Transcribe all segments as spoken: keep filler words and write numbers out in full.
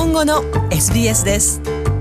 本語の エスビーエス です。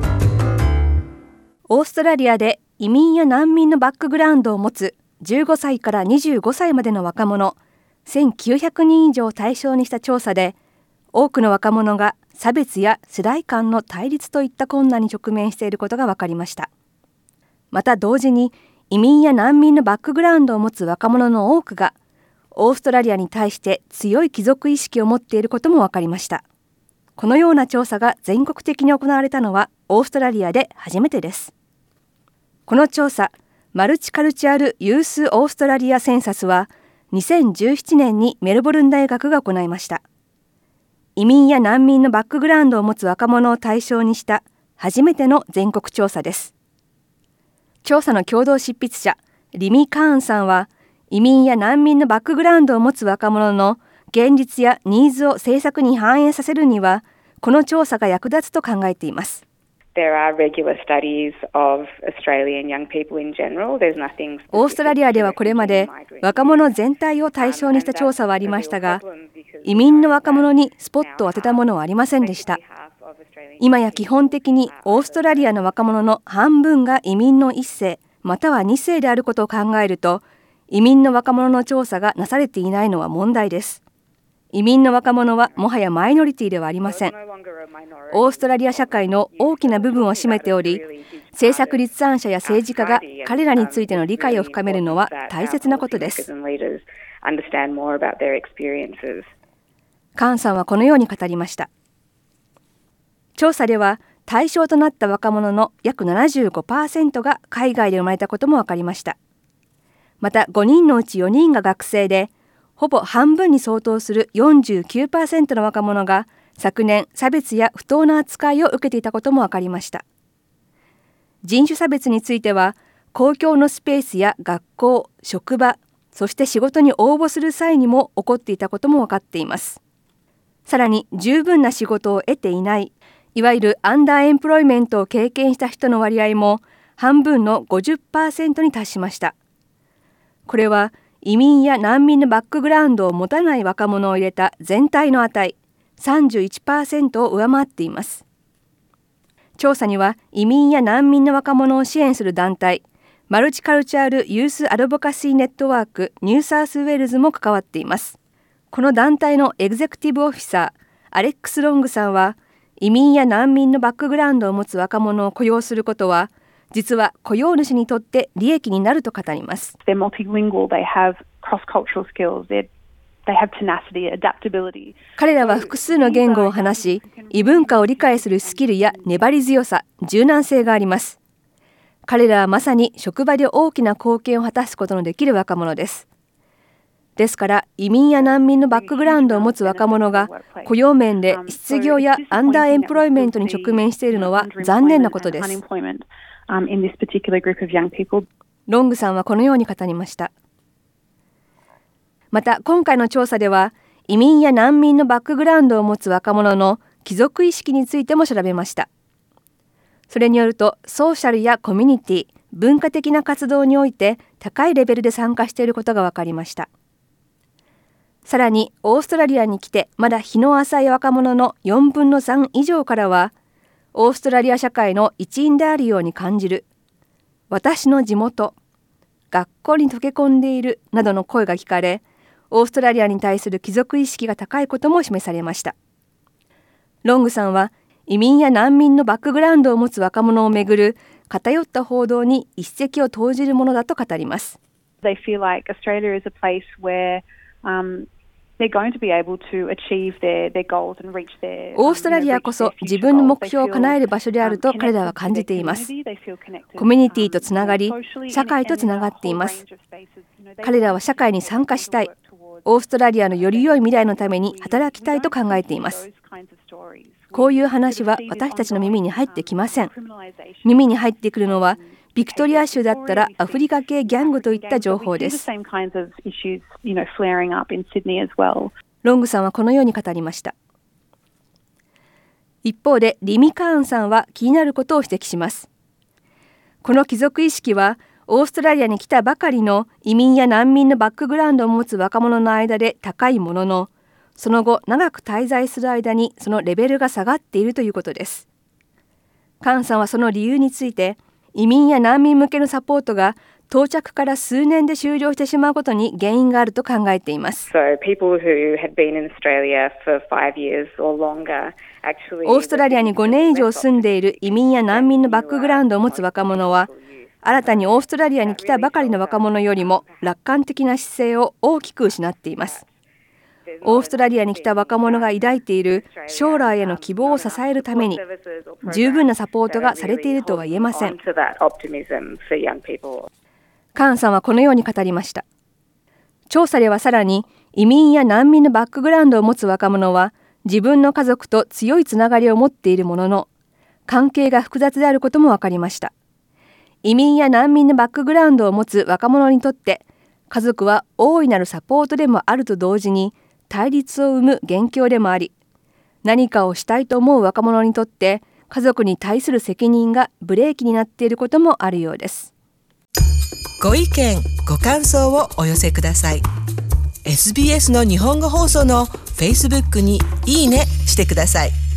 オーストラリアで移民や難民のバックグラウンドを持つじゅうごさいからにじゅうごさいまでの若者せんきゅうひゃくにん以上を対象にした調査で、多くの若者が差別や世代間の対立といった困難に直面していることが分かりました。また同時に移民や難民のバックグラウンドを持つ若者の多くがオーストラリアに対して強い帰属意識を持っていることも分かりました。このような調査が全国的に行われたのはオーストラリアで初めてです。この調査、マルチカルチャルユースオーストラリアセンサスはにせんじゅうななねんにメルボルン大学が行いました。移民や難民のバックグラウンドを持つ若者を対象にした初めての全国調査です。調査の共同執筆者、リミ・カーンさんは、移民や難民のバックグラウンドを持つ若者の現実やニーズを政策に反映させるには、この調査が役立つと考えています。 There are regular studies of Australian young people in general. There's nothing. オーストラリアではこれまで若者全体を対象にした調査はありましたが、移民の若者にスポットを当てたものはありませんでした。今や基本的にオーストラリアの若者の半分が移民の一世または二世であることを考えると、移民の若者の調査がなされていないのは問題です。移民の若者はもはやマイノリティではありません。オーストラリア社会の大きな部分を占めており、政策立案者や政治家が彼らについての理解を深めるのは大切なことです。カーンさんはこのように語りました。調査では対象となった若者の約 ななじゅうごパーセント が海外で生まれたことも分かりました。またごにんのうちよにんが学生で、ほぼ半分に相当する よんじゅうきゅうパーセント の若者が昨年差別や不当な扱いを受けていたことも分かりました。人種差別については公共のスペースや学校、職場、そして仕事に応募する際にも起こっていたことも分かっています。さらに十分な仕事を得ていない、いわゆるアンダーエンプロイメントを経験した人の割合も半分の ごじゅっパーセント に達しました。これは移民や難民のバックグラウンドを持たない若者を入れた全体の値 さんじゅういちパーセント を上回っています。調査には移民や難民の若者を支援する団体、マルチカルチャルユースアドボカシーネットワークニューサウスウェールズも関わっています。この団体のエグゼクティブオフィサー、アレックス・ロングさんは、移民や難民のバックグラウンドを持つ若者を雇用することは、実は雇用主にとって利益になると語ります。 They're multilingual, they have cross-cultural skills, they have tenacity, adaptability. 彼らは複数の言語を話し、異文化を理解するスキルや粘り強さ、柔軟性があります。彼らはまさに職場で大きな貢献を果たすことのできる若者です。ですから移民や難民のバックグラウンドを持つ若者が雇用面で失業やアンダーエンプロイメントに直面しているのは残念なことです。ロングさんはこのように語りました。また今回の調査では移民や難民のバックグラウンドを持つ若者の帰属意識についても調べました。それによるとソーシャルやコミュニティ、文化的な活動において高いレベルで参加していることが分かりました。さらにオーストラリアに来てまだ日の浅い若者のよんぶんのさん以上からは、オーストラリア社会の一員であるように感じる、私の地元、学校に溶け込んでいるなどの声が聞かれ、オーストラリアに対する帰属意識が高いことも示されました。ロングさんは移民や難民のバックグラウンドを持つ若者をめぐる偏った報道に一石を投じるものだと語ります。 They feel like Australia is a place where Um, they're going to be able to achieve their, their goals and reach their, オーストラリアこそ自分の目標を叶える場所であると彼らは感じています。コミュニティとつながり、社会とつながっています。彼らは社会に参加したい、オーストラリアのより良い未来のために働きたいと考えています。こういう話は私たちの耳に入ってきません。耳に入ってくるのはビクトリア州だったらアフリカ系ギャングといった情報です。ロングさんはこのように語りました。一方でリミ・カーンさんは気になることを指摘します。この帰属意識はオーストラリアに来たばかりの移民や難民のバックグラウンドを持つ若者の間で高いものの、 その後長く滞在する間にそのレベルが下がっているということです。カーンさんはその理由について、移民や難民向けのサポートが到着から数年で終了してしまうことに原因があると考えています。 So people who had been in Australia for five years or longer actually オーストラリアにごねん以上住んでいる移民や難民のバックグラウンドを持つ若者は、新たにオーストラリアに来たばかりの若者よりも楽観的な姿勢を大きく失っています。オーストラリアに来た若者が抱いている将来への希望を支えるために十分なサポートがされているとは言えません。カーンさんはこのように語りました。調査ではさらに、移民や難民のバックグラウンドを持つ若者は自分の家族と強いつながりを持っているものの、関係が複雑であることも分かりました。移民や難民のバックグラウンドを持つ若者にとって、家族は大いなるサポートでもあると同時に対立を生む元凶でもあり、何かをしたいと思う若者にとって家族に対する責任がブレーキになっていることもあるようです。 ご意見ご感想をお寄せください。 エスビーエス の日本語放送の Facebook にいいねしてください。